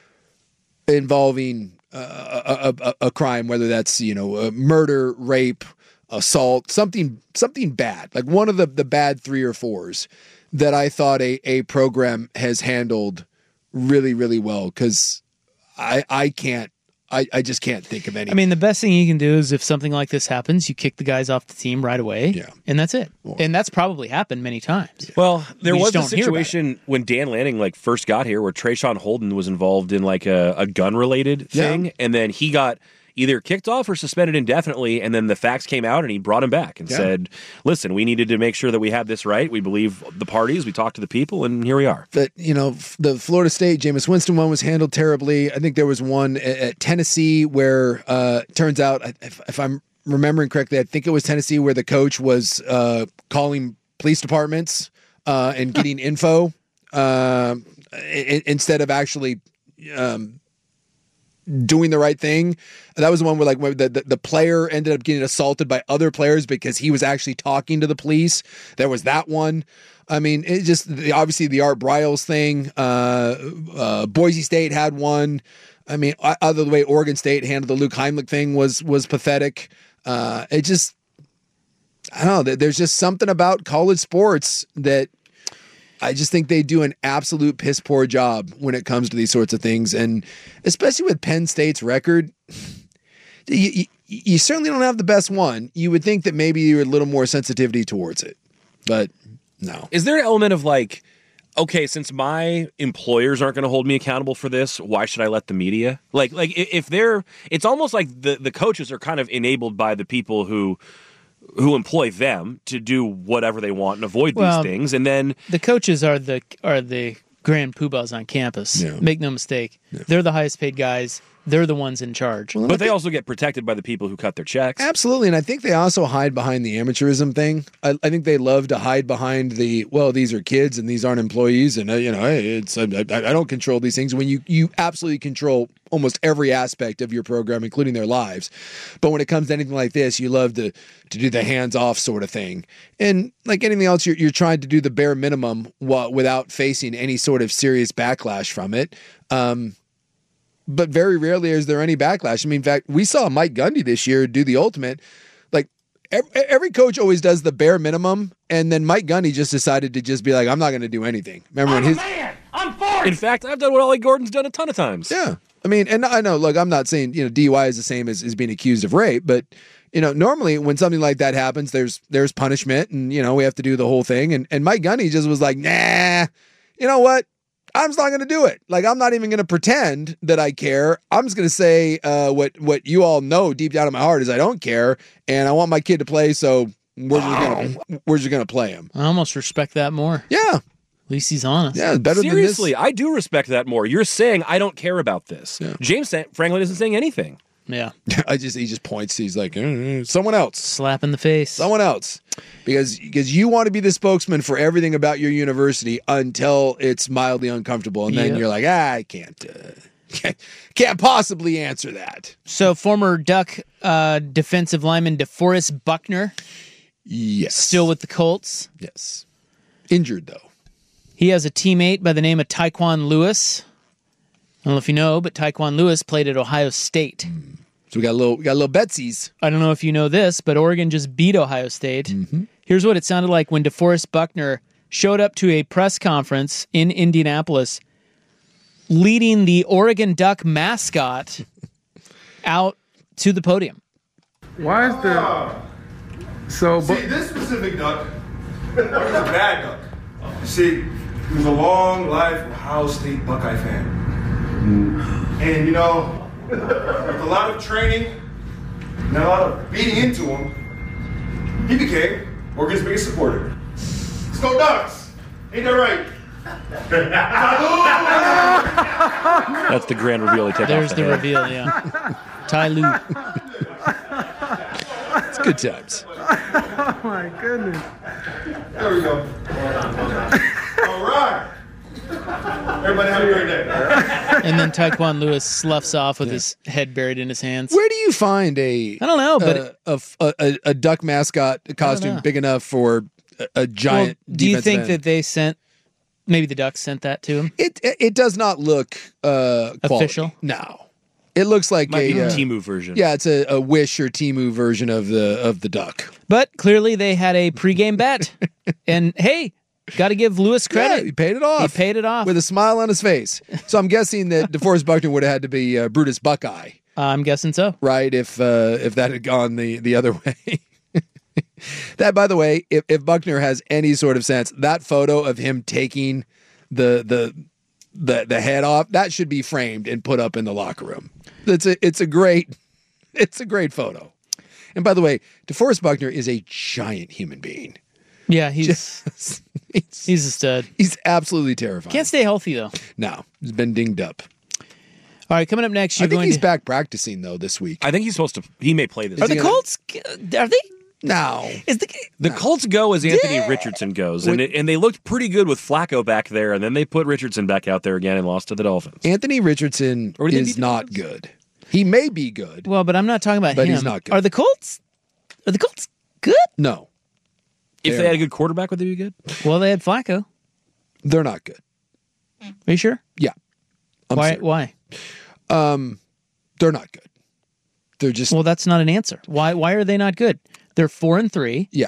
involving uh, a, a, a crime, whether that's, you know, a murder, rape, assault, something something bad, like one of the, the bad three or fours that I thought a, a program has handled really, really well, because I I can't, I, I just can't think of any.
I mean, the best thing you can do is if something like this happens, you kick the guys off the team right away,
yeah.
and that's it. Well, and that's probably happened many times.
Well, there
we
was a situation when Dan Lanning like first got here where Trayshawn Holden was involved in like a, a gun-related thing, yeah. and then he got either kicked off or suspended indefinitely, and then the facts came out and he brought him back and yeah. said, listen, we needed to make sure that we had this right. We believe the parties, we talked to the people, and here we are.
But, you know, the Florida State, Jameis Winston one was handled terribly. I think there was one at, at Tennessee where, uh, turns out, if, if I'm remembering correctly, I think it was Tennessee where the coach was uh, calling police departments uh, and getting info uh, instead of actually um, doing the right thing. That was the one where like where the, the, the player ended up getting assaulted by other players because he was actually talking to the police. There was that one. I mean, it just the, obviously the Art Briles thing. Uh, uh, Boise State had one. I mean, other the way Oregon State handled the Luke Heimlich thing was was pathetic. Uh, it just, I don't know. There's just something about college sports that I just think they do an absolute piss poor job when it comes to these sorts of things. And especially with Penn State's record, you, you, you certainly don't have the best one. You would think that maybe you're a little more sensitivity towards it, but no.
Is there an element of like, okay, since my employers aren't going to hold me accountable for this, why should I let the media? Like, like if they're, it's almost like the, the coaches are kind of enabled by the people who, who employ them to do whatever they want and avoid
well,
these things. And then
the coaches are the are the grand poobahs on campus.
Yeah.
Make no mistake. Yeah. They're the highest paid guys. They're the ones in charge.
Well, but they also get protected by the people who cut their checks.
Absolutely. And I think they also hide behind the amateurism thing. I, I think they love to hide behind the, well, these are kids and these aren't employees. And, uh, you know, hey, it's I, I don't control these things, when you, you absolutely control almost every aspect of your program, including their lives. But when it comes to anything like this, you love to, to do the hands-off sort of thing. And like anything else, you're, you're trying to do the bare minimum while, without facing any sort of serious backlash from it. Um, But very rarely is there any backlash. I mean, in fact, we saw Mike Gundy this year do the ultimate. Like, every, every coach always does the bare minimum, and then Mike Gundy just decided to just be like, I'm not going to do anything. Remember
I'm
when his
man. I'm for it. In fact, I've done what Ollie Gordon's done a ton of times.
Yeah. I mean, and I know, look, I'm not saying, you know, D U I is the same as, as being accused of rape, but, you know, normally when something like that happens, there's there's punishment and, you know, we have to do the whole thing. And, and Mike Gundy just was like, nah, you know what? I'm just not going to do it. Like, I'm not even going to pretend that I care. I'm just going to say uh, what what you all know deep down in my heart is I don't care, and I want my kid to play, so we're just gonna, we're just going to play him.
I almost respect that more.
Yeah.
At least he's honest.
Yeah, better
Seriously,
than
I do respect that more. You're saying I don't care about this.
Yeah.
James Franklin isn't saying anything.
Yeah.
I just he just points. He's like, mm, someone else.
Slap in the face.
Someone else. Because because you want to be the spokesman for everything about your university until it's mildly uncomfortable. And then
Yep.
you're like, ah, I can't, uh, can't, can't possibly answer that.
So former Duck uh, defensive lineman DeForest Buckner.
Yes.
Still with the Colts.
Yes. Injured, though.
He has a teammate by the name of Tyquan Lewis. I don't know if you know, but Tyquan Lewis played at Ohio State.
So we got a little, we got a little Betsies.
I don't know if you know this, but Oregon just beat Ohio State.
Mm-hmm.
Here's what it sounded like when DeForest Buckner showed up to a press conference in Indianapolis, leading the Oregon Duck mascot out to the podium.
Why is the so?
See, this specific duck was a bad duck. You see, he was a long life Ohio State Buckeye fan. And, you know, with a lot of training and a lot of beating into him, he became Oregon's biggest supporter. Let's go Ducks! Ain't that right?
That's the grand reveal. He took
There's
off
the
head.
reveal, yeah. Ty Lue.
It's good times.
Oh my goodness.
There we go. All right. Everybody have a great day.
And then Tyquan Lewis sloughs off with his head buried in his hands.
Where do you find a
I don't know, but
uh, a, a, a duck mascot costume
know.
big enough for a, a giant?
Well, do you
defensive
think
end?
that they sent, maybe the Ducks sent that to him?
It it, it does not look uh, quality.
Official?
No, it looks like
Might
a
be a
uh,
Temu version.
Yeah, it's a, a Wish or Temu version of the of the duck.
But clearly they had a pregame bet. And hey, got to give Lewis credit.
Yeah, he paid it off.
He paid it off.
with a smile on his face. So I'm guessing that DeForest Buckner would have had to be uh, Brutus Buckeye,
Uh, I'm guessing so.
right? If uh, if that had gone the the other way. That, by the way, if, if Buckner has any sort of sense, that photo of him taking the the the the head off, that should be framed and put up in the locker room. It's a it's a great it's a great photo. And by the way, DeForest Buckner is a giant human being.
Yeah, he's
Just- he's,
he's a stud.
he's absolutely terrifying.
Can't stay healthy, though.
No, he's been dinged up.
All right, coming up next,
I
you're
think
going
he's
to...
back practicing though this week.
I think he's supposed to. He may play this.
Are the
he gonna-
Colts... Are they...
No,
Is the...
The Colts go as Anthony Richardson goes, and it, and they looked pretty good with Flacco back there, and then they put Richardson back out there again and lost to the Dolphins.
Anthony Richardson
Or did they
is
beat the
not good. He may be good.
Well, but I'm not talking about
But
him.
he's not good.
Are the Colts... Are the Colts good?
No,
If
They're-
they had a good quarterback, would they be good?
Well, they had Flacco.
they're not good.
Are you sure?
Yeah. I'm
why?
serious.
Why?
Um, they're not good. They're just
Well, that's not an answer. Why? Why are they not good? They're four and three.
yeah.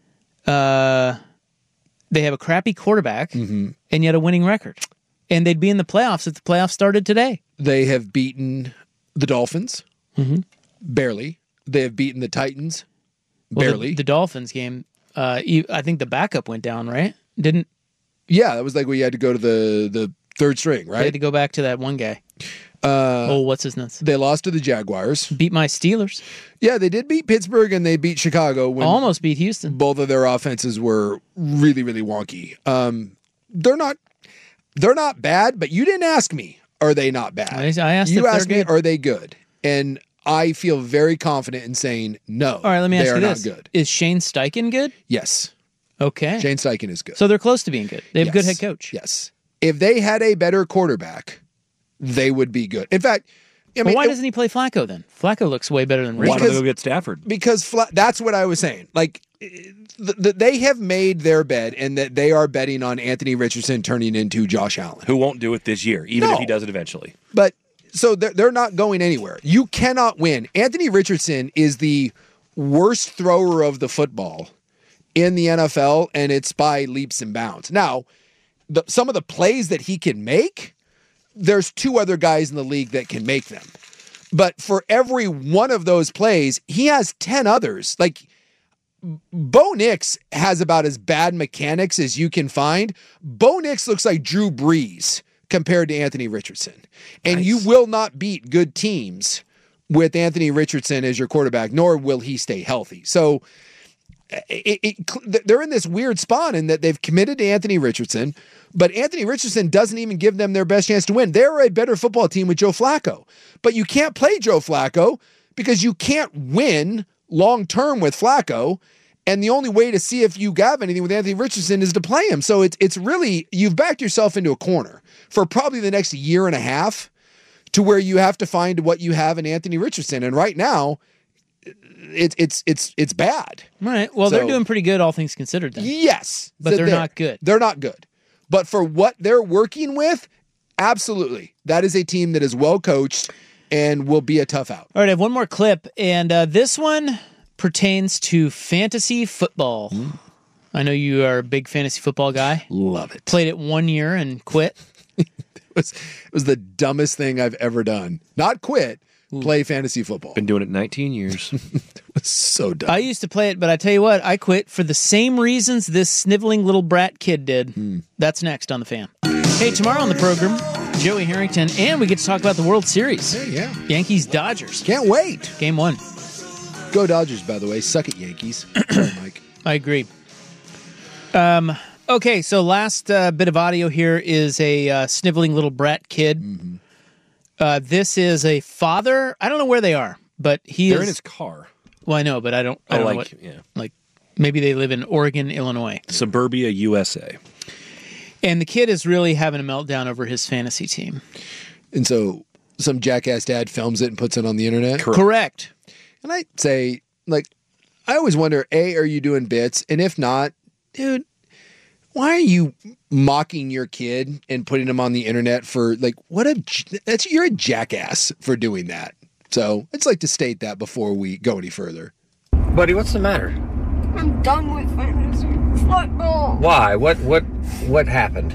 Uh, they have a crappy quarterback
Mm-hmm.
and yet a winning record. And they'd be in the playoffs if the playoffs started today.
They have beaten the Dolphins
Mm-hmm.
barely. They have beaten the Titans
Well, the-
barely.
The, Dolphins game, uh, you, I think the backup went down, right? Didn't
yeah, that was like we had to go to the the third string,
they had
right?
to go back to that one guy?
Uh,
oh, what's his nuts?
they lost to the Jaguars.
Beat my Steelers.
Yeah, they did beat Pittsburgh and they beat Chicago when
Almost beat Houston.
both of their offenses were really, really wonky. Um, they're not they're not bad, but you didn't ask me, are they not bad?
I I asked
you
if they're
asked me,
good.
are they good? And I feel very confident in saying no.
All right, let me
they
ask
are
you
not
this:
good.
Is Shane Steichen good?
Yes,
Okay,
Shane Steichen is good.
so they're close to being good. They have a good
Yes.
head coach.
Yes, if they had a better quarterback, they would be good. In fact, I
But
mean,
why
it-
doesn't he play Flacco then? Flacco looks way better than
Why don't
Richardson.
they go get Stafford?
because Fla- that's what I was saying. Like th- th- they have made their bed, and that they are betting on Anthony Richardson turning into Josh Allen.
Who won't do it this year, even
No.
if he does it eventually.
But so they're, they're not going anywhere. You cannot win. Anthony Richardson is the worst thrower of the football in the N F L, and it's by leaps and bounds. Now, the, some of the plays that he can make, there's two other guys in the league that can make them. But for every one of those plays, he has ten others. Like, Bo Nix has about as bad mechanics as you can find. Bo Nix looks like Drew Brees compared to Anthony Richardson. And nice. You will not beat good teams with Anthony Richardson as your quarterback, nor will he stay healthy. So it, it, they're in this weird spot in that they've committed to Anthony Richardson, but Anthony Richardson doesn't even give them their best chance to win. They're a better football team with Joe Flacco, but you can't play Joe Flacco because you can't win long-term with Flacco. And the only way to see if you have anything with Anthony Richardson is to play him. So it's it's really, you've backed yourself into a corner for probably the next year and a half to where you have to find what you have in Anthony Richardson. And right now, it's it's it's it's bad.
Right. Well, so, they're doing pretty good, all things considered. Then.
Yes,
but they're, they're not good.
They're not good. But for what they're working with, absolutely, that is a team that is well coached and will be a tough out.
All right, I have one more clip, and uh, this one pertains to fantasy football. Mm. I know you are a big fantasy football guy.
Love it.
Played it one year and quit.
it, was, it was the dumbest thing I've ever done. Not quit, Ooh. play fantasy football.
Been doing it nineteen years.
It was so dumb.
I used to play it, but I tell you what, I quit for the same reasons this sniveling little brat kid did. Mm. That's next on The Fan. Hey, tomorrow on the program, Joey Harrington, and we get to talk about the World Series.
Hey, yeah.
Yankees-Dodgers.
Can't wait.
Game one.
Go Dodgers, by the way. Suck it, Yankees. Sorry, Mike.
I agree. Um, okay, so last uh, bit of audio here is a uh, sniveling little brat kid. Mm-hmm. Uh, this is a father. I don't know where they are, but he
They're
is...
in his car.
Well, I know, but I don't, I
oh,
don't
like,
know what...
Yeah.
Like, maybe they live in Oregon, Illinois.
Suburbia, U S A.
And the kid is really having a meltdown over his fantasy team.
And so some jackass dad films it and puts it on the internet?
Correct. Correct.
And I say, like, I always wonder, A, are you doing bits? And if not, dude, why are you mocking your kid and putting him on the internet for, like, what a, that's, you're a jackass for doing that. So I'd just like to state that before we go any further.
Buddy, what's the matter?
I'm done with fantasy football.
Why? What, what, what happened?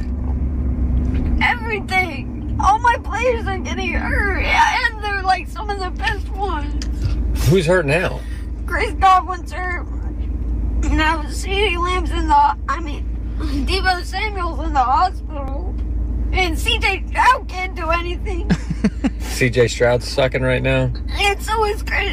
Everything. All my players are getting hurt, and they're, like, some of the best ones.
Who's hurt now?
Chris Godwin's hurt. Now CeeDee Lamb's in the, I mean, Deebo Samuel's in the hospital. And C J Stroud can't do anything.
C J Stroud's sucking right now?
And so is Chris.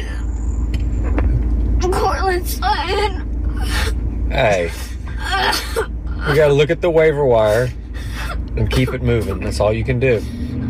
Cortland Sutton.
Hey. We gotta look at the waiver wire and keep it moving. That's all you can do.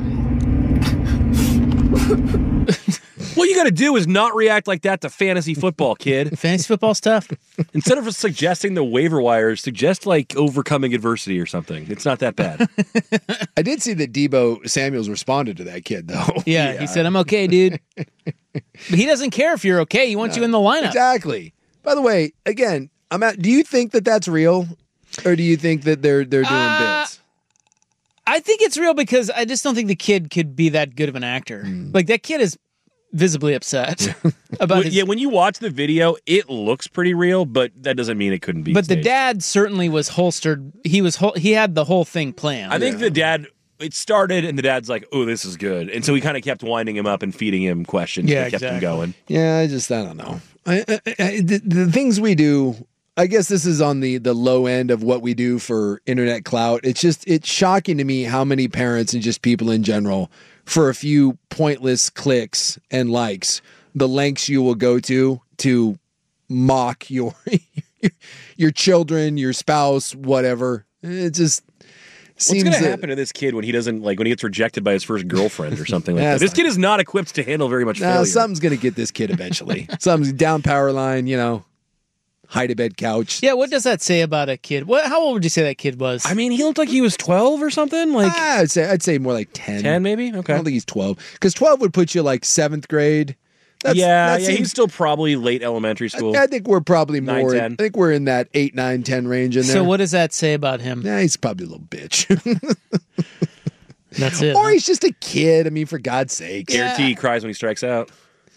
What you got to do is not react like that to fantasy football, kid.
Fantasy football stuff.
Instead of suggesting the waiver wires, suggest like overcoming adversity or something. It's not that bad.
I did see that Deebo Samuels responded to that kid, though.
Yeah, yeah. He said, "I'm okay, dude." But he doesn't care if you're okay. He wants no, you in the lineup.
Exactly. By the way, again, I'm at, do you think that that's real, or do you think that they're they're doing uh, bits?
I think it's real because I just don't think the kid could be that good of an actor. Mm. Like that kid is visibly upset about
well,
his...
Yeah, when you watch the video, it looks pretty real, but that doesn't mean it couldn't be
But
staged.
The dad certainly was holstered. He was hol- he had the whole thing planned.
I think yeah. the dad, it started and the dad's like, oh, this is good. And so he kind of kept winding him up and feeding him questions
yeah,
that kept
exactly.
him going.
Yeah, I just, I don't know. I, I, I, the, the things we do, I guess this is on the, the low end of what we do for internet clout. It's just, it's shocking to me how many parents and just people in general, for a few pointless clicks and likes, the lengths you will go to to mock your your children, your spouse, whatever. It just seems.
What's going to
that,
happen to this kid when he doesn't like when he gets rejected by his first girlfriend or something like that? This kid is not equipped to handle very much
nah,
failure.
Something's going to get this kid eventually. Something's down power line, you know. Hide a bed couch.
Yeah, what does that say about a kid? What? How old would you say that kid was?
I mean, he looked like he was twelve or something. Like
ah, I'd say I'd say more like ten.
Ten, maybe. Okay.
I don't think he's twelve because twelve would put you like seventh grade. That's,
yeah,
that
yeah,
seems,
he's still probably late elementary school.
I, I think we're probably
nine,
more.
ten.
I think we're in that eight, nine, ten range in there.
So what does that say about him?
Yeah, he's probably a little bitch.
That's it.
Or
huh?
he's just a kid. I mean, for God's sake.
Guarantee yeah. he cries when he strikes out.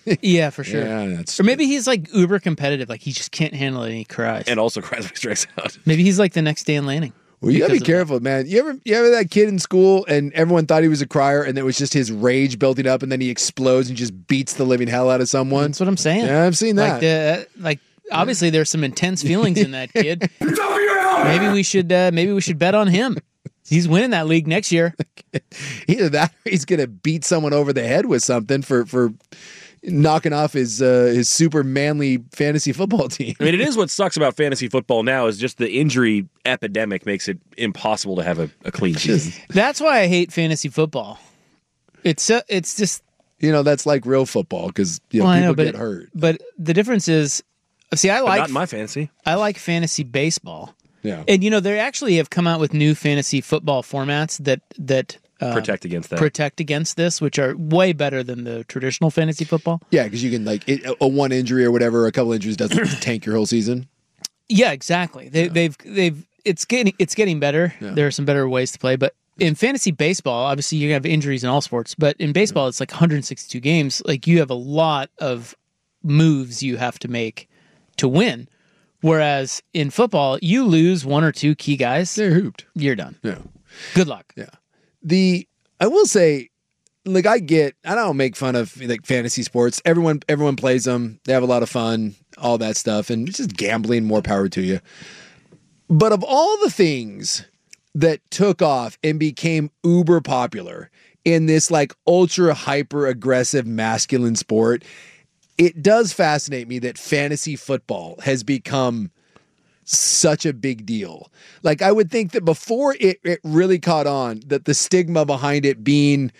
Yeah, for sure.
Yeah, that's
or maybe he's like uber competitive, like he just can't handle it and he cries.
And also cries when he strikes out.
Maybe he's like the next Dan Lanning.
Well, you gotta be
because of
careful, man. You ever you ever that kid in school and everyone thought he was a crier and it was just his rage building up and then he explodes and just beats the living hell out of someone?
That's what I'm saying.
Yeah, I've seen that.
Like, the, like obviously there's some intense feelings in that kid. Maybe we should uh, maybe we should bet on him. He's winning that league next year.
Either that or he's gonna beat someone over the head with something for for knocking off his uh, his super manly fantasy football team.
I mean, it is what sucks about fantasy football now is just the injury epidemic makes it impossible to have a, a clean season.
That's why I hate fantasy football. It's uh, it's just
you know that's like real football because you know,
well, I
people
know, but
get hurt.
But the difference is, see, I
But
like
not in my fantasy.
I like fantasy baseball.
Yeah,
and you know they actually have come out with new fantasy football formats that that. Uh,
protect against that.
Protect against this, which are way better than the traditional fantasy football.
Yeah, because you can like it, a one injury or whatever, a couple injuries doesn't tank your whole season.
Yeah, exactly. They,
Yeah.
They've they've it's getting it's getting better.
Yeah.
There are some better ways to play, but in fantasy baseball, obviously you have injuries in all sports, but in baseball it's like one hundred sixty-two games. Like you have a lot of moves you have to make to win. Whereas in football, you lose one or two key guys,
they're hooped.
You're done.
Yeah.
Good luck.
Yeah. The I will say, like I get, I don't make fun of like fantasy sports. Everyone, everyone plays them. They have a lot of fun, all that stuff, and it's just gambling. More power to you. But of all the things that took off and became uber popular in this like ultra hyper aggressive masculine sport, it does fascinate me that fantasy football has become such a big deal. Like I would think that before it, it really caught on, that the stigma behind it being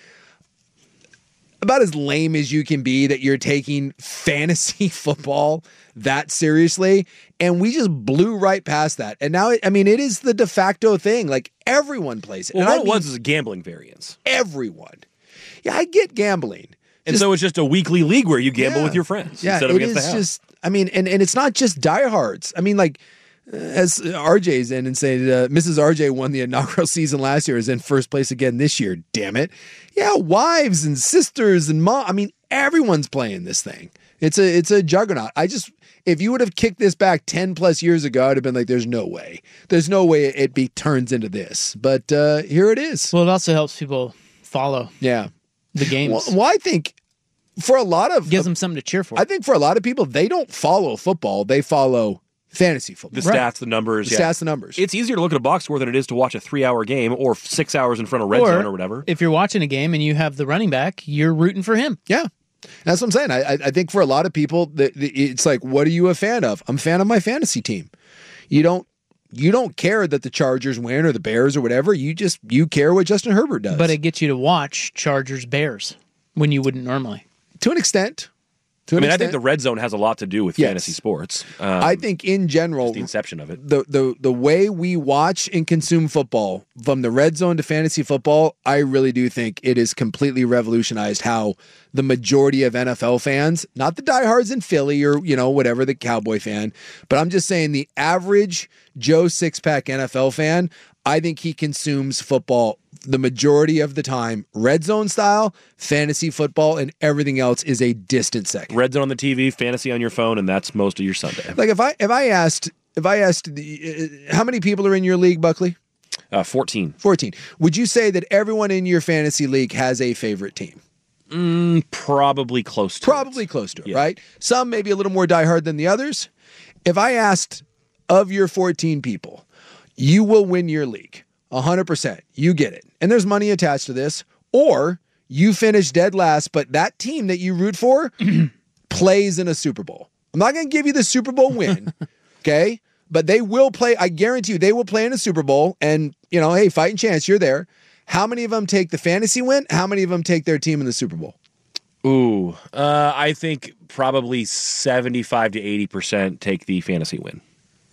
about as lame as you can be, that you're taking fantasy football that seriously. And we just blew right past that. And now, it, I mean, it is the de facto thing. Like everyone plays it.
Well,
And
what
I
it
mean
was is a gambling variance.
Everyone. Yeah, I get gambling.
And so it's just a weekly league where you gamble
Yeah.
with your friends
Yeah,
instead of
it
against the
is
house.
just, I mean, and, and it's not just diehards. I mean, like, as R J's in and saying, uh, Missus R J won the inaugural season last year, is in first place again this year. Damn it. Yeah, wives and sisters and mom. I mean, everyone's playing this thing. It's a it's a juggernaut. I just, if you would have kicked this back ten plus years ago, I'd have been like, there's no way. There's no way it be turns into this. But uh, here it is.
Well, it also helps people follow
Yeah.
the games.
Well, well, I think for a lot of
gives them something to cheer for.
I think for a lot of people, they don't follow football. They follow fantasy football.
The stats, the numbers.
The
yeah.
stats, the numbers.
It's easier to look at a box score than it is to watch a three-hour game or six hours in front of red
or,
zone or whatever.
If you're watching a game and you have the running back, you're rooting for him.
Yeah. That's what I'm saying. I, I think for a lot of people, the, the, it's like, what are you a fan of? I'm a fan of my fantasy team. You don't you don't care that the Chargers win or the Bears or whatever. You just you care what Justin Herbert does.
But it gets you to watch Chargers Bears when you wouldn't normally.
To an extent. To
I
an
mean, I
extent.
think the red zone has a lot to do with
Yes.
fantasy sports. Um,
I think in general,
the inception of it.
the the the way we watch and consume football, from the red zone to fantasy football, I really do think it has completely revolutionized how the majority of N F L fans, not the diehards in Philly or, you know, whatever, the Cowboy fan, but I'm just saying the average Joe Six-Pack N F L fan, I think he consumes football the majority of the time, red zone style, fantasy football, and everything else is a distant second.
Red zone on the T V, fantasy on your phone, and that's most of your Sunday.
Like if I if I asked if I asked the, uh, how many people are in your league, Buckley?
Uh, fourteen.
fourteen. Would you say that everyone in your fantasy league has a favorite team?
Mm, probably close to
Probably close to it, right? Some maybe a little more diehard than the others. If I asked of your fourteen people, you will win your league. one hundred percent. You get it. And there's money attached to this. Or you finish dead last, but that team that you root for plays in a Super Bowl. I'm not going to give you the Super Bowl win, okay? But they will play. I guarantee you they will play in a Super Bowl. And, you know, hey, fighting chance, you're there. How many of them take the fantasy win? How many of them take their team in the Super Bowl?
Ooh, uh, I think probably seventy-five to eighty percent take the fantasy win.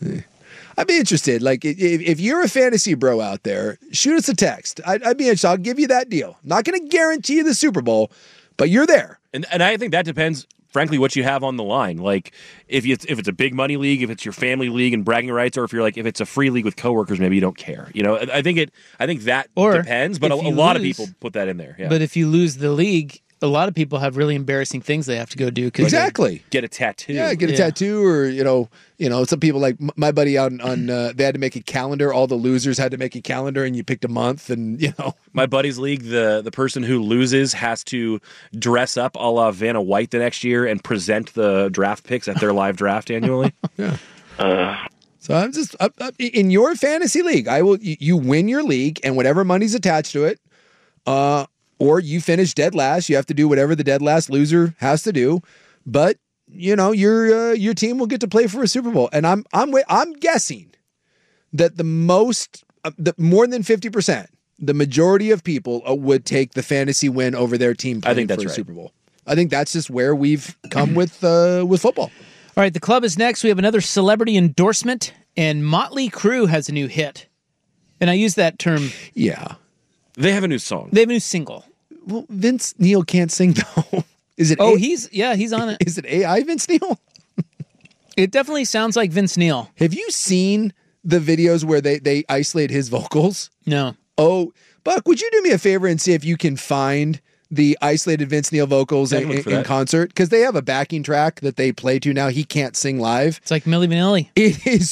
I'd be interested. Like, if, if you're a fantasy bro out there, shoot us a text. I'd, I'd be interested. I'll give you that deal. I'm not going to guarantee you the Super Bowl, but you're there.
And and I think that depends, frankly, what you have on the line. Like, if you, if it's a big money league, if it's your family league and bragging rights, or if you're like, if it's a free league with coworkers, maybe you don't care. You know, I think it. I think that
Or
depends. But a,
if
a
you
lot of
lose-
people put that in there. Yeah.
But if you lose the league, a lot of people have really embarrassing things they have to go do. 'Cause
Exactly.
Get a tattoo.
Yeah, get a
Yeah.
tattoo, or you know, you know, some people like m- my buddy out on, on uh, they had to make a calendar. All the losers had to make a calendar, and you picked a month, and you know,
My buddy's league, the the person who loses has to dress up a la Vanna White the next year and present the draft picks at their live draft annually.
Yeah.
Uh,
So I'm just uh, uh, in your fantasy league. I will. You, you win your league, and whatever money's attached to it, uh, or you finish dead last. You have to do whatever the dead last loser has to do. But you know your uh, your team will get to play for a Super Bowl, and I'm I'm wi- I'm guessing that the most, uh, the more than fifty percent, the majority of people uh, would take the fantasy win over their team playing
I think that's
for a
right.
Super Bowl. I think that's just where we've come with uh, with football.
All right, the club is next. We have another celebrity endorsement, and Motley Crue has a new hit. And I use that term.
Yeah.
They have a new song.
They have a new single.
Well, Vince Neil can't sing though. Is it?
Oh,
A-
he's yeah, he's on it.
Is it A I Vince Neil?
It definitely sounds like Vince Neil.
Have you seen the videos where they they isolate his vocals?
No.
Oh, Buck, would you do me a favor and see if you can find the isolated Vince Neil vocals
I
in,
can look
in,
for
in
that.
concert? Because they have a backing track that they play to now. He can't sing live.
It's like Milli Vanilli.
It is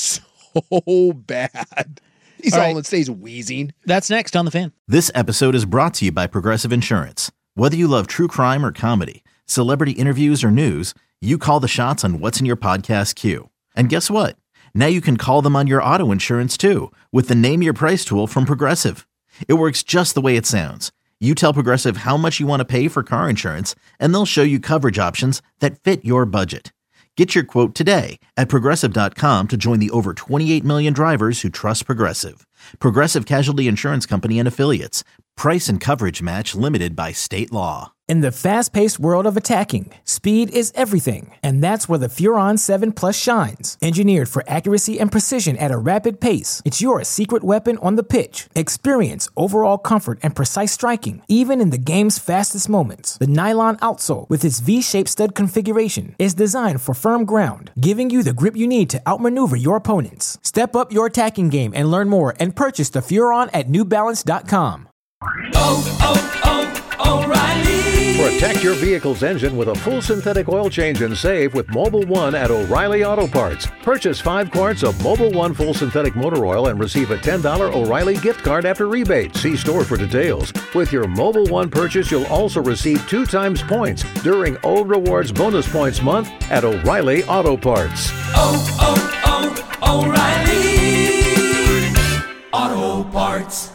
so bad. He's
All
all,
right.
in stays wheezing.
That's next on The Fan.
This episode is brought to you by Progressive Insurance. Whether you love true crime or comedy, celebrity interviews or news, you call the shots on what's in your podcast queue. And guess what? Now you can call them on your auto insurance too with the Name Your Price tool from Progressive. It works just the way it sounds. You tell Progressive how much you want to pay for car insurance, and they'll show you coverage options that fit your budget. Get your quote today at Progressive dot com to join the over twenty-eight million drivers who trust Progressive. Progressive Casualty Insurance Company and Affiliates. Price and coverage match limited by state law.
In the fast-paced world of attacking, speed is everything, and that's where the Furon seven Plus shines. Engineered for accuracy and precision at a rapid pace, it's your secret weapon on the pitch. Experience overall comfort and precise striking, even in the game's fastest moments. The nylon outsole, with its V-shaped stud configuration, is designed for firm ground, giving you the grip you need to outmaneuver your opponents. Step up your attacking game and learn more, and purchase the Furon at New Balance dot com.
Oh, oh, oh, O'Reilly. Protect your vehicle's engine with a full synthetic oil change and save with Mobile One at O'Reilly Auto Parts. Purchase five quarts of Mobile One full synthetic motor oil and receive a ten dollars O'Reilly gift card after rebate. See store for details. With your Mobile One purchase, you'll also receive two times points during O Rewards Bonus Points Month at O'Reilly Auto Parts. Oh, oh, oh, O'Reilly Auto Parts.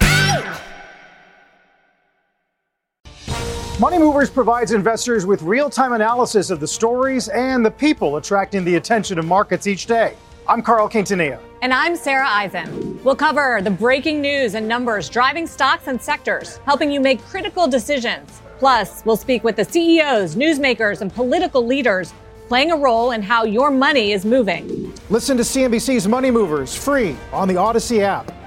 Money Movers provides investors with real-time analysis of the stories and the people attracting the attention of markets each day. I'm Carl Quintanilla.
And I'm Sarah Eisen. We'll cover the breaking news and numbers driving stocks and sectors, helping you make critical decisions. Plus, we'll speak with the C E Os, newsmakers, and political leaders playing a role in how your money is moving.
Listen to C N B C's Money Movers free on the Odyssey app.